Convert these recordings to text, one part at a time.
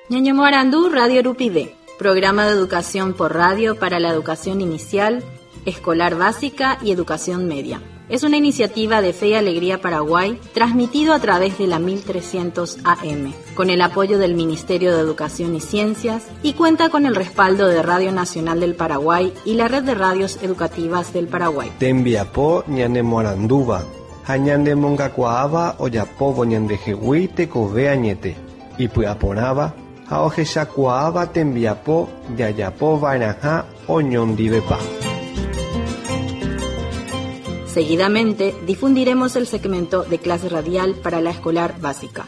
Ñañamoarandú Radio Rupide, programa de educación por radio para la educación inicial, escolar básica y educación media. Es una iniciativa de Fe y Alegría Paraguay, transmitido a través de la 1300 AM, con el apoyo del Ministerio de Educación y Ciencias, y cuenta con el respaldo de Radio Nacional del Paraguay y la Red de Radios Educativas del Paraguay. Tembiapó ñanemoaranduva, hañandemongacuaaba oyapobo ñandejehui tekove añete, y puaponaba, haojechacuaaba tembiapó yayapo vainaja oñondivepa. Seguidamente difundiremos el segmento de clase radial para la escolar básica.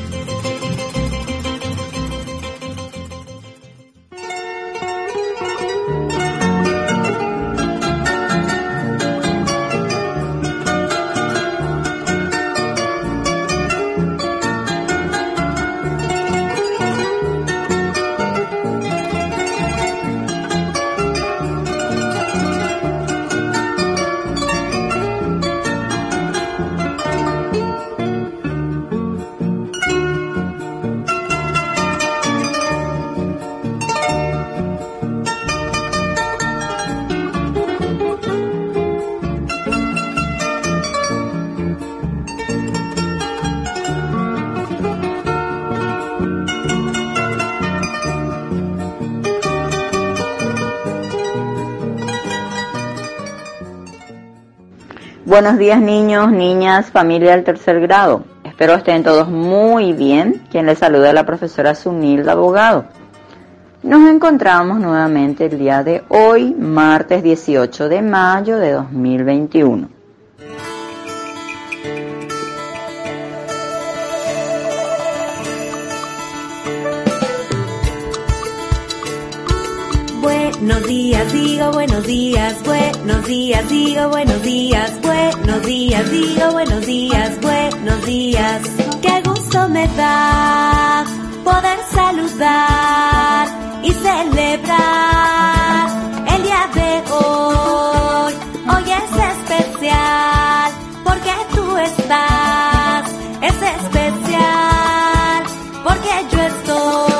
Buenos días niños, niñas, familia del tercer grado. Espero estén todos muy bien. Quien les saluda es la profesora Zunilda Abogado. Nos encontramos nuevamente el día de hoy, martes 18 de mayo de 2021. Buenos días, digo buenos días, buenos días, digo buenos días, buenos días, digo buenos días, buenos días. Qué gusto me da poder saludar y celebrar el día de hoy. Hoy es especial porque tú estás, es especial porque yo estoy.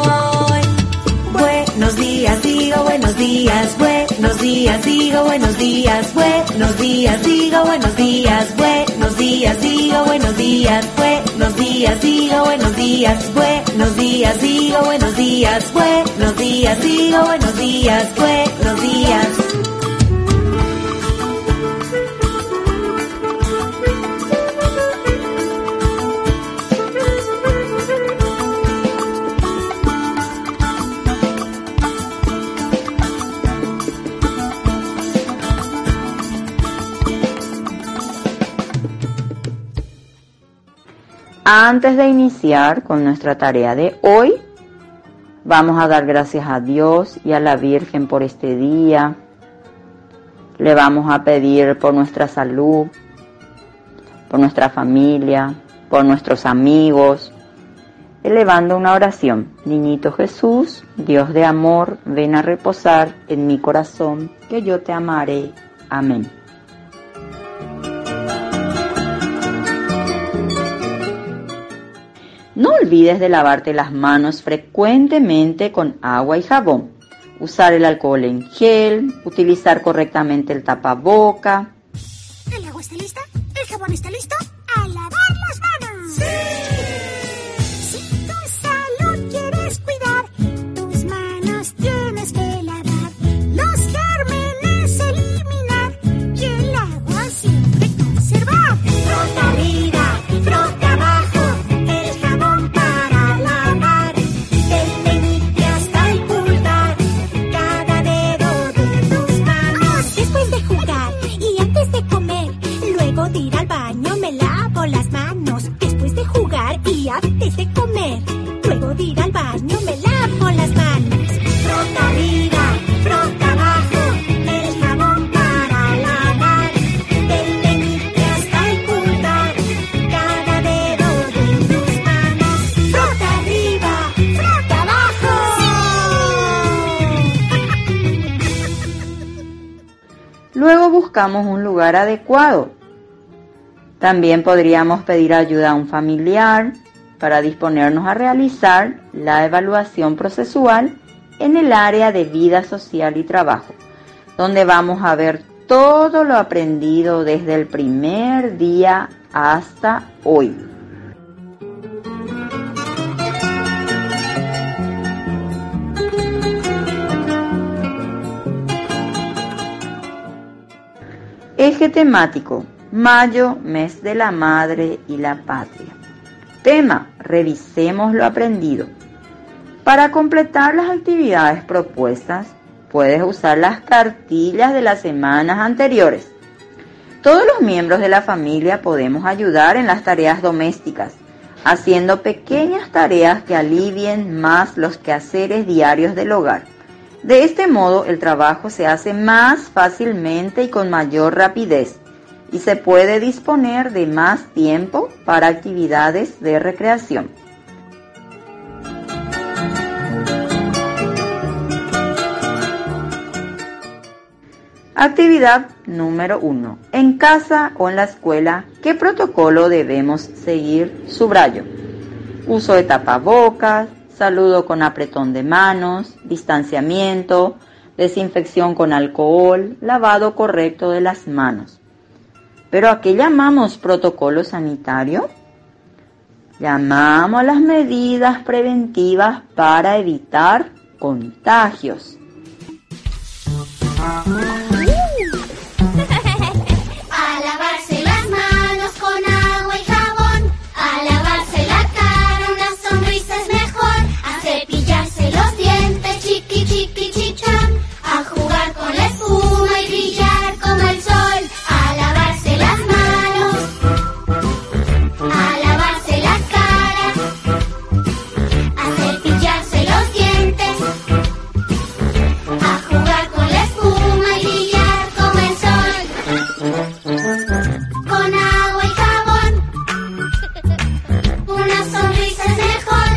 Buenos días, digo buenos días, buenos días, digo buenos días, buenos días, digo buenos días, buenos días, digo buenos días, buenos días, digo buenos días, buenos días, digo buenos días, buenos días, digo buenos días, buenos días. Antes de iniciar con nuestra tarea de hoy, vamos a dar gracias a Dios y a la Virgen por este día. Le vamos a pedir por nuestra salud, por nuestra familia, por nuestros amigos, elevando una oración. Niñito Jesús, Dios de amor, ven a reposar en mi corazón, que yo te amaré. Amén. No olvides de lavarte las manos frecuentemente con agua y jabón, usar el alcohol en gel, utilizar correctamente el tapaboca. ¿El agua está lista? ¿El jabón está listo? ¡A lavar las manos! ¡Sí! Si tu salud quieres cuidar, tus manos tienes que lavar, los gérmenes eliminar y el agua siempre conservar. Frota arriba, frota abajo. De ir al baño me lavo las manos. Después de jugar y antes de comer. Luego de ir al baño me lavo las manos. Frota arriba, frota abajo. El jabón para lavar. Del meñique hasta el pulgar. Cada dedo de tus manos. Frota arriba, frota abajo. Luego buscamos un lugar adecuado. También podríamos pedir ayuda a un familiar para disponernos a realizar la evaluación procesual en el área de vida social y trabajo, donde vamos a ver todo lo aprendido desde el primer día hasta hoy. Eje temático: Mayo, mes de la madre y la patria. Tema: revisemos lo aprendido. Para completar las actividades propuestas, puedes usar las cartillas de las semanas anteriores. Todos los miembros de la familia podemos ayudar en las tareas domésticas, haciendo pequeñas tareas que alivien más los quehaceres diarios del hogar. De este modo, el trabajo se hace más fácilmente y con mayor rapidez, y se puede disponer de más tiempo para actividades de recreación. Actividad número 1. En casa o en la escuela, ¿qué protocolo debemos seguir? Subrayo: uso de tapabocas, saludo con apretón de manos, distanciamiento, desinfección con alcohol, lavado correcto de las manos. ¿Pero a qué llamamos protocolo sanitario? Llamamos las medidas preventivas para evitar contagios. A lavarse las manos con agua y jabón, a lavarse la cara, una sonrisa es mejor, a cepillarse los dientes, chiqui chiqui chichón, a jugar con la espuma y brillar como el sol, a lavarse las manos, a lavarse la cara, a cepillarse los dientes, a jugar con la espuma y brillar como el sol. Con agua y jabón, una sonrisa es mejor.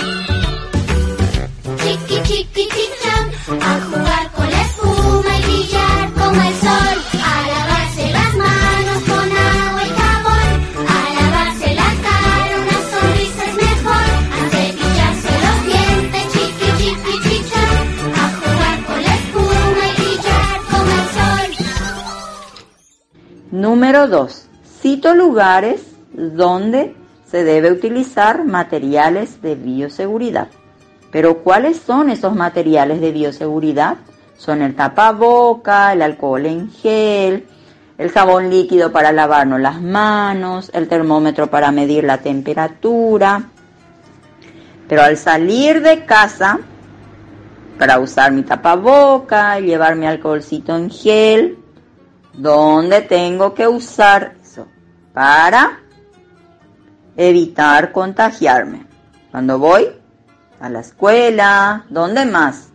Chiqui chiqui chichón, a jugar con la espuma y brillar como el sol. A lavarse las manos con agua y jabón, a lavarse la cara, una sonrisa es mejor. A cepillarse los dientes, chiqui chiqui chichón, a jugar con la espuma y brillar como el sol. Número 2. Cito lugares donde se debe utilizar materiales de bioseguridad. ¿Pero cuáles son esos materiales de bioseguridad? Son el tapaboca, el alcohol en gel, el jabón líquido para lavarnos las manos, el termómetro para medir la temperatura. Pero al salir de casa, para usar mi tapaboca y llevar mi alcoholcito en gel, ¿dónde tengo que usar eso? Para evitar contagiarme. Cuando voy a la escuela, ¿dónde más?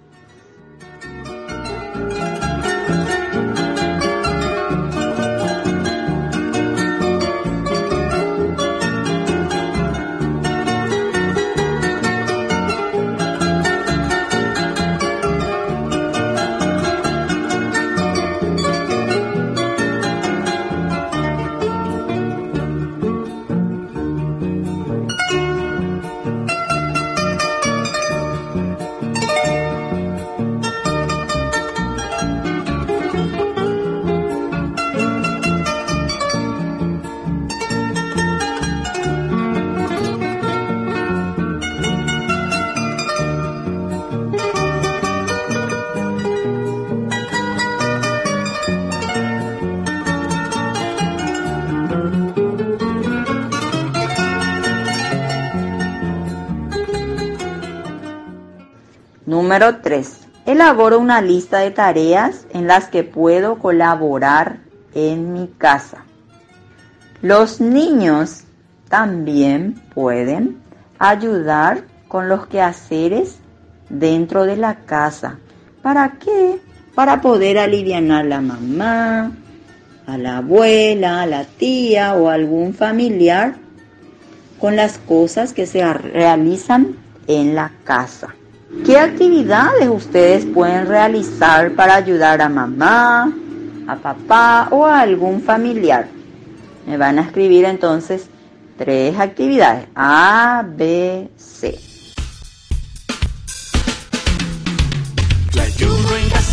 Número 3. Elaboro una lista de tareas en las que puedo colaborar en mi casa. Los niños también pueden ayudar con los quehaceres dentro de la casa. ¿Para qué? Para poder alivianar a la mamá, a la abuela, a la tía o a algún familiar con las cosas que se realizan en la casa. ¿Qué actividades ustedes pueden realizar para ayudar a mamá, a papá o a algún familiar? Me van a escribir entonces 3 actividades: A, B, C.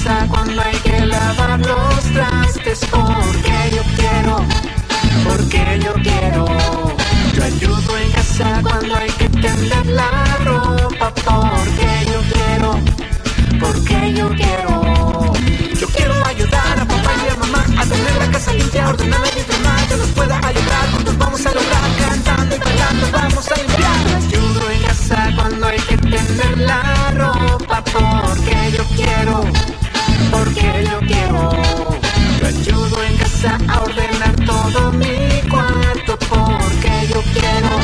casa cuando hay que lavar los trastes, porque yo quiero. Yo ayudo en casa cuando hay que tender la ropa, porque yo quiero. Yo quiero ayudar a papá y a mamá a tener la casa limpia, ordenada y demás. Yo los pueda ayudar, juntos vamos a lograr, cantando y bailando vamos a limpiar. Yo ayudo en casa cuando hay que tender la ropa, porque yo quiero. Yo ayudo en casa a ordenar todo mi cuarto, porque yo quiero.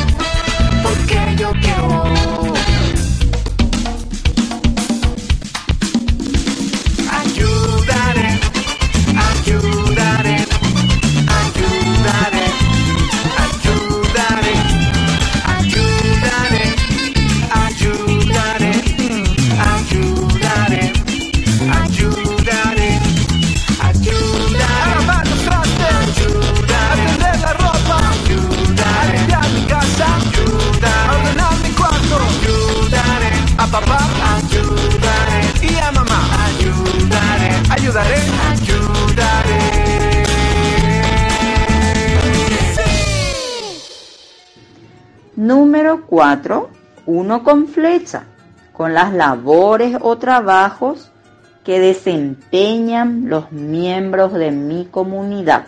Número 4. 1 con flecha, con las labores o trabajos que desempeñan los miembros de mi comunidad.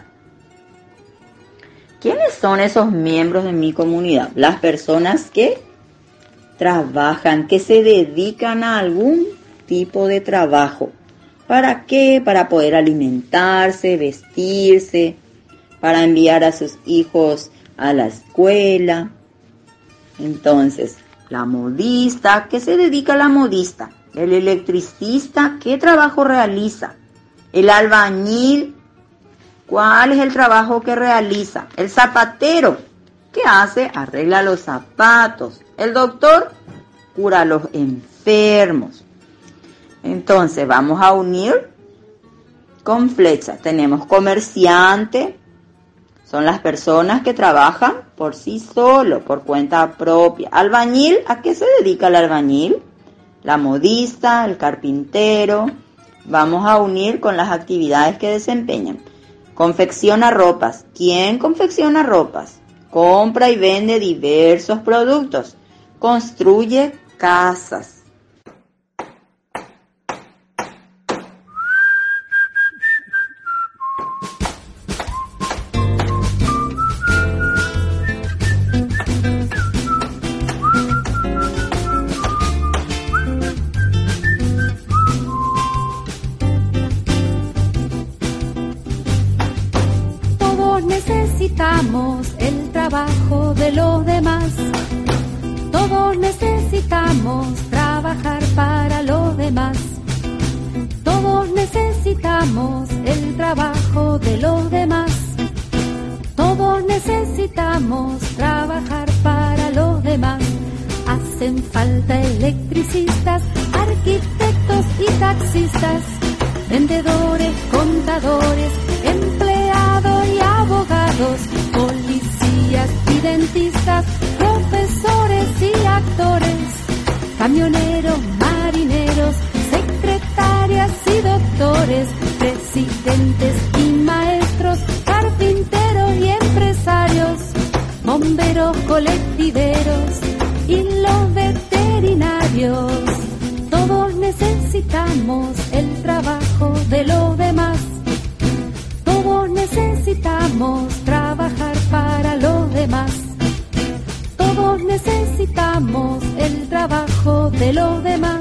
¿Quiénes son esos miembros de mi comunidad? Las personas que trabajan, que se dedican a algún tipo de trabajo. ¿Para qué? Para poder alimentarse, vestirse, para enviar a sus hijos a la escuela. Entonces, la modista, ¿qué se dedica a la modista? El electricista, ¿qué trabajo realiza? El albañil, ¿cuál es el trabajo que realiza? El zapatero, ¿qué hace? Arregla los zapatos. El doctor, cura a los enfermos. Entonces, vamos a unir con flecha. Tenemos comerciante, son las personas que trabajan por sí solo, por cuenta propia. Albañil, ¿a qué se dedica el albañil? La modista, el carpintero. Vamos a unir con las actividades que desempeñan. Confecciona ropas. ¿Quién confecciona ropas? Compra y vende diversos productos. Construye casas. Necesitamos el trabajo de los demás. Todos necesitamos trabajar para los demás. Todos necesitamos el trabajo de los demás. Todos necesitamos trabajar para los demás. Hacen falta electricistas, arquitectos y taxistas, vendedores, contadores, empleados y abogados, policías y dentistas, profesores y actores, camioneros, marineros, secretarias y doctores, presidentes y maestros, carpinteros y empresarios, bomberos, colectiveros y los veterinarios. Todos necesitamos el trabajo de los demás. Todos necesitamos trabajar para los demás. Todos necesitamos el trabajo de los demás.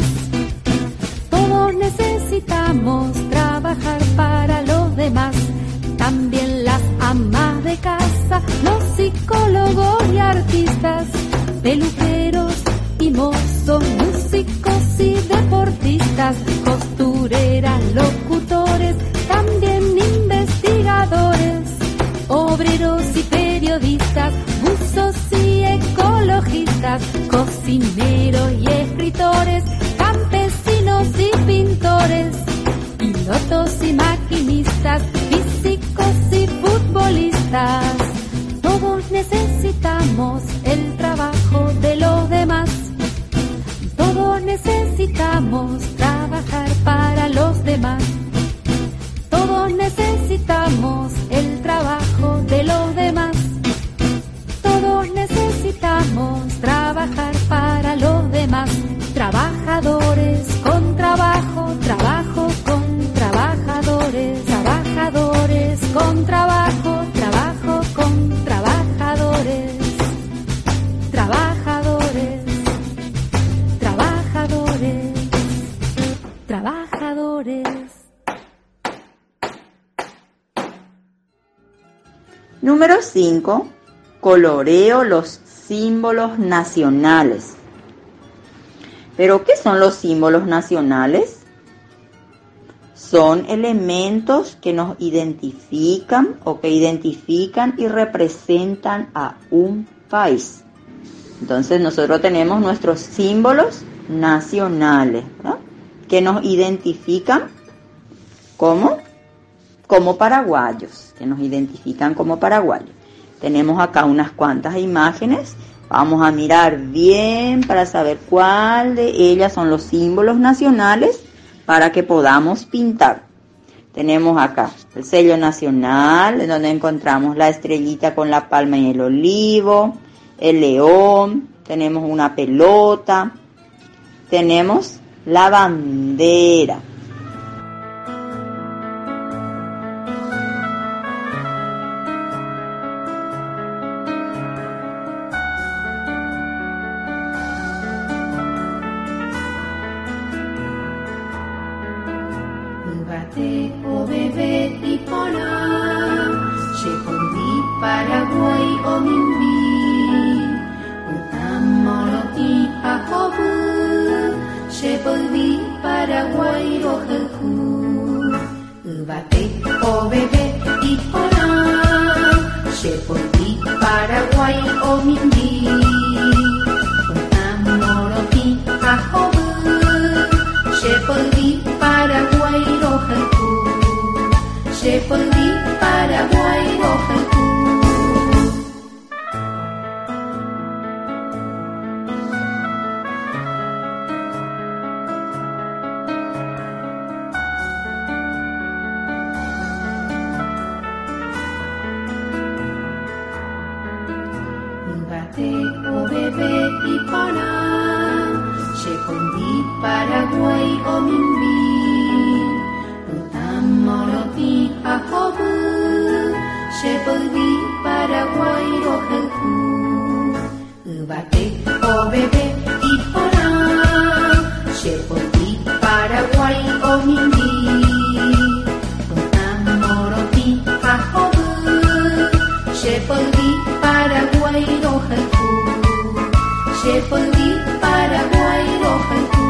Todos necesitamos trabajar para los demás. También las amas de casa, los psicólogos y artistas, peluqueros y mozos, músicos y deportistas, costureras, locutores, también investigadores, obreros y periodistas, buzos y ecologistas, cocineros y escritores, campesinos y pintores, pilotos y maquinistas, físicos y futbolistas. Todos necesitamos el trabajo de los demás. Todos necesitamos trabajar para los demás. Todos necesitamos el trabajo de los demás. Todos necesitamos trabajar para los demás. Trabajadores con trabajo, trabajo con trabajadores. Trabajadores con trabajo, trabajo con trabajadores. Trabajadores, trabajadores, trabajadores. Número 5. Coloreo los símbolos nacionales. ¿Pero qué son los símbolos nacionales? Son elementos que nos identifican o que identifican y representan a un país. Entonces nosotros tenemos nuestros símbolos nacionales, ¿no?, que nos identifican como paraguayos, Tenemos acá unas cuantas imágenes. Vamos a mirar bien para saber cuál de ellas son los símbolos nacionales para que podamos pintar. Tenemos acá el sello nacional, en donde encontramos la estrellita con la palma y el olivo, el león, tenemos una pelota, tenemos la bandera. Paraguay o Minbi, Utamoroti Ahobu, Shepolvi Paraguay o Jeju, Ubate o Bebe y Pona, Shepolvi Paraguay o Minbi, Utamoroti Ahobu, Shepolvi Paraguay o Jeju, Shepolvi Paraguay o Jeju. O bebé y pana, Shepondi Paraguay o Minbi, Utamoroti Ahobu, Shepondi Paraguay o Jeju, Ubate o bebé y pana, Shepondi Paraguay o Minbi, Utamoroti Ahobu, Shepondi Paraguay o Jeju, Shepondi Paraguay o Jeju.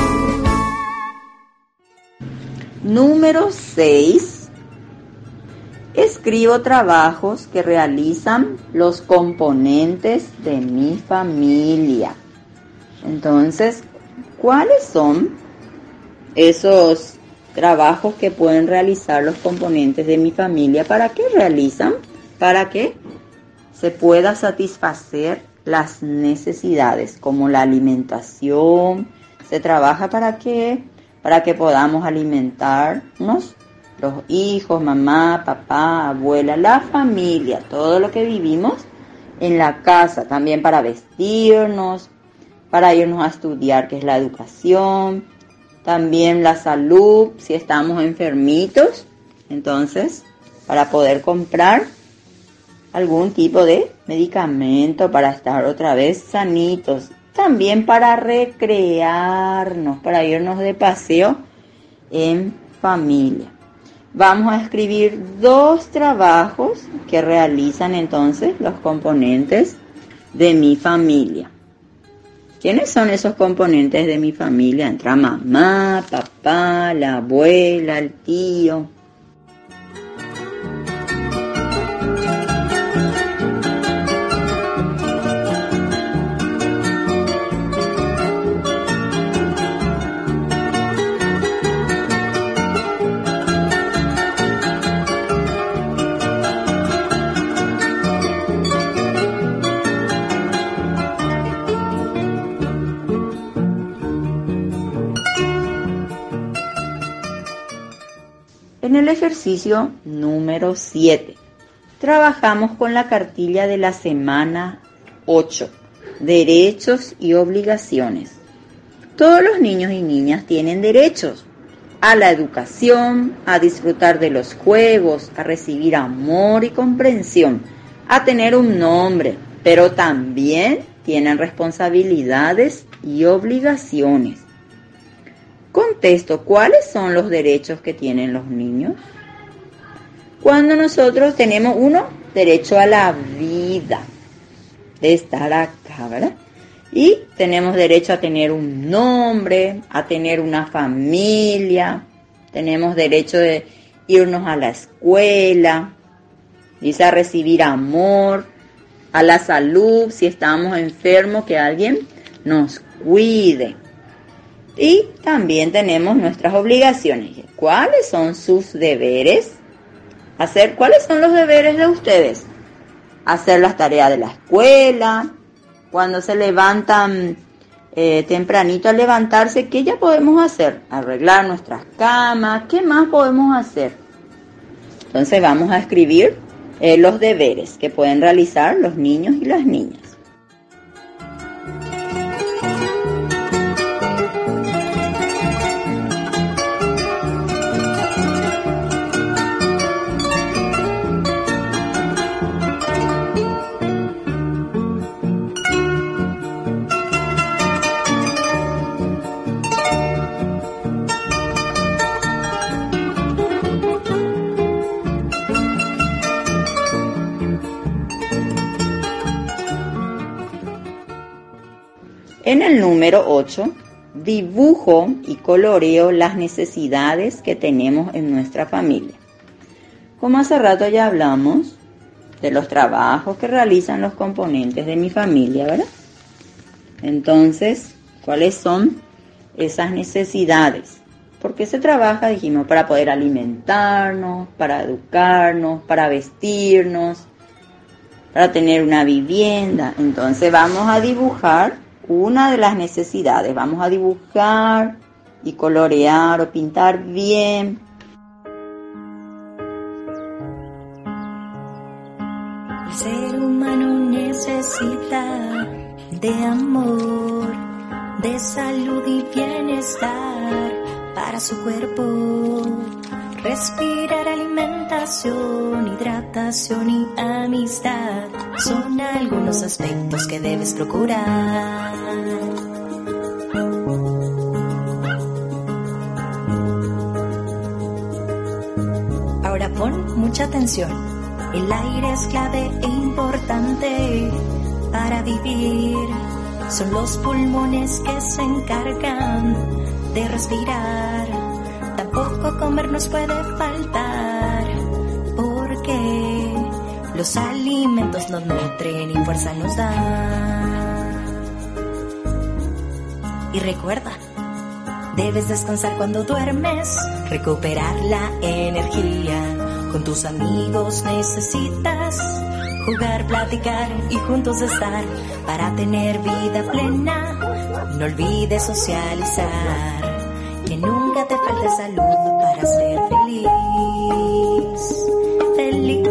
Número 6. Escribo trabajos que realizan los componentes de mi familia. Entonces, ¿cuáles son esos trabajos que pueden realizar los componentes de mi familia? ¿Para qué realizan? Para que se pueda satisfacer las necesidades, como la alimentación. Se trabaja para que podamos alimentarnos, los hijos, mamá, papá, abuela, la familia, todo lo que vivimos en la casa. También para vestirnos, para irnos a estudiar, que es la educación. También la salud, si estamos enfermitos, entonces para poder comprar algún tipo de medicamento para estar otra vez sanitos. También para recrearnos, para irnos de paseo en familia. Vamos a escribir 2 trabajos que realizan entonces los componentes de mi familia. ¿Quiénes son esos componentes de mi familia? Entra mamá, papá, la abuela, el tío. En el ejercicio número 7, trabajamos con la cartilla de la semana 8, derechos y obligaciones. Todos los niños y niñas tienen derechos a la educación, a disfrutar de los juegos, a recibir amor y comprensión, a tener un nombre, pero también tienen responsabilidades y obligaciones. Contesto, ¿cuáles son los derechos que tienen los niños? Cuando nosotros tenemos derecho a la vida, de estar acá, ¿verdad? Y tenemos derecho a tener un nombre, a tener una familia, tenemos derecho de irnos a la escuela, dice a recibir amor, a la salud, si estamos enfermos, que alguien nos cuide. Y también tenemos nuestras obligaciones. ¿Cuáles son sus deberes? ¿Cuáles son los deberes de ustedes? Hacer las tareas de la escuela. Cuando se levantan tempranito a levantarse, ¿qué ya podemos hacer? Arreglar nuestras camas. ¿Qué más podemos hacer? Entonces vamos a escribir los deberes que pueden realizar los niños y las niñas. En el número 8, dibujo y coloreo las necesidades que tenemos en nuestra familia. Como hace rato ya hablamos de los trabajos que realizan los componentes de mi familia, ¿verdad? Entonces, ¿cuáles son esas necesidades? ¿Por qué se trabaja? Dijimos, para poder alimentarnos, para educarnos, para vestirnos, para tener una vivienda. Entonces vamos a dibujar una de las necesidades. Vamos a dibujar y colorear o pintar bien. El ser humano necesita de amor, de salud y bienestar para su cuerpo. Respirar, alimentación, hidratación y amistad son algunos aspectos que debes procurar. Ahora pon mucha atención. El aire es clave e importante para vivir. Son los pulmones que se encargan de respirar. Tampoco comer nos puede faltar, porque los alimentos nos nutren y fuerza nos dan. Y recuerda, debes descansar cuando duermes, recuperar la energía. Con tus amigos necesitas jugar, platicar y juntos estar para tener vida plena. No olvides socializar. Que nunca te falte salud para ser feliz. Feliz.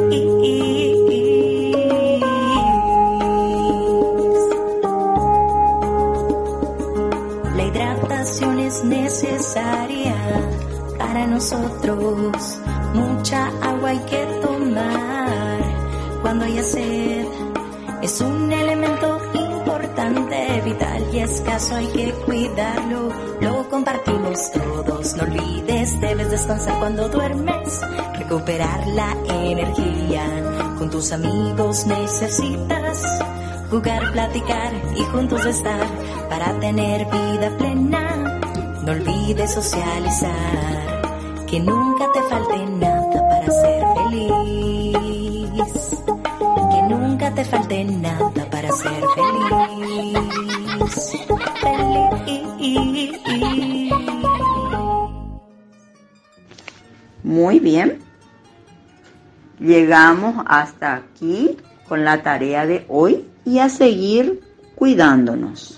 La hidratación es necesaria para nosotros. Mucha agua hay que tomar cuando haya sed. Es un elemento importante, vital y escaso, hay que cuidarlo. Lo compartimos todos, no olvides, debes descansar cuando duermes, recuperar la energía. Con tus amigos necesitas jugar, platicar y juntos estar para tener vida plena. No olvides socializar, que nunca te falte nada para ser feliz. Que nunca te falte nada para ser feliz. Feliz. Muy bien. Llegamos hasta aquí con la tarea de hoy y a seguir cuidándonos.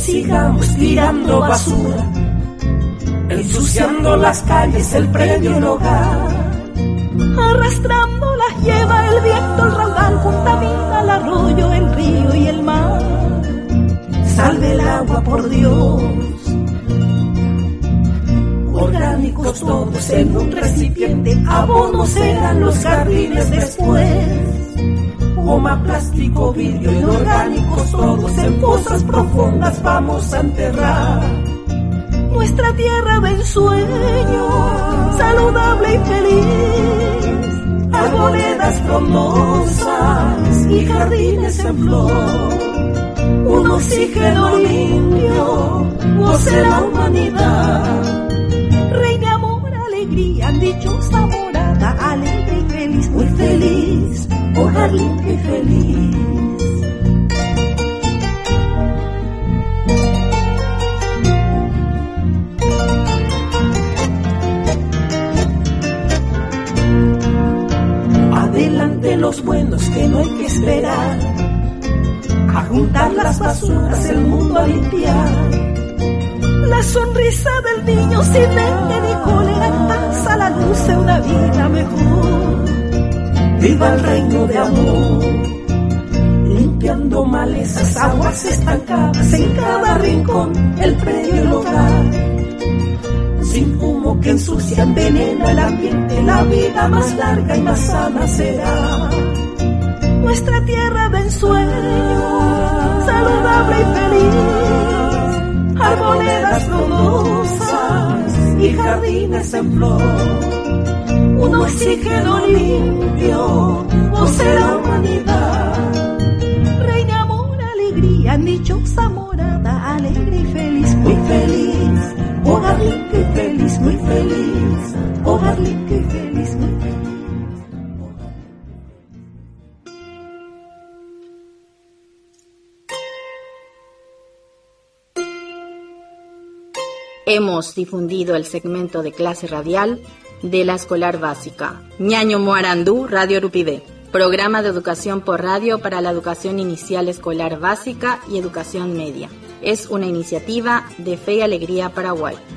sigamos tirando basura, ensuciando las calles, el predio, el hogar. Arrastrando las lleva el viento, el raudal contamina el arroyo, el río y el mar. Salve el agua, por Dios. Orgánicos todos en un recipiente, abonos serán los jardines después. Goma, plástico, vidrio, inorgánicos todos en fosas profundas vamos a enterrar. Nuestra tierra de ensueño, saludable y feliz, arboledas frondosas y jardines en flor. Un oxígeno limpio, goce la humanidad. Reina, amor, alegría, dichosa morada, alegre y feliz, muy feliz, hogar limpio y feliz. Adelante los buenos, que no hay que esperar, a juntar las basuras, el mundo a limpiar. La sonrisa del niño sin mente ni cólera, en paz a la luz de una vida mejor. Viva el reino de amor, limpiando malezas, aguas estancadas en cada rincón, el predio y el hogar. Sin humo que ensucia, envenena el ambiente, la vida más larga y más sana será. Nuestra tierra de ensueño, saludable y feliz, arboledas frondosas y jardines en flor. Un oxígeno limpio, goce la humanidad. Reina, amor, alegría, dichosa morada, alegre y feliz, muy feliz, hogar limpio y feliz, muy feliz, hogar limpio y feliz, muy feliz. Hemos difundido el segmento de clase radial de la escolar básica Ñaño Moarandú, Radio Rupidé, programa de educación por radio para la educación inicial escolar básica y educación media. Es una iniciativa de Fe y Alegría Paraguay.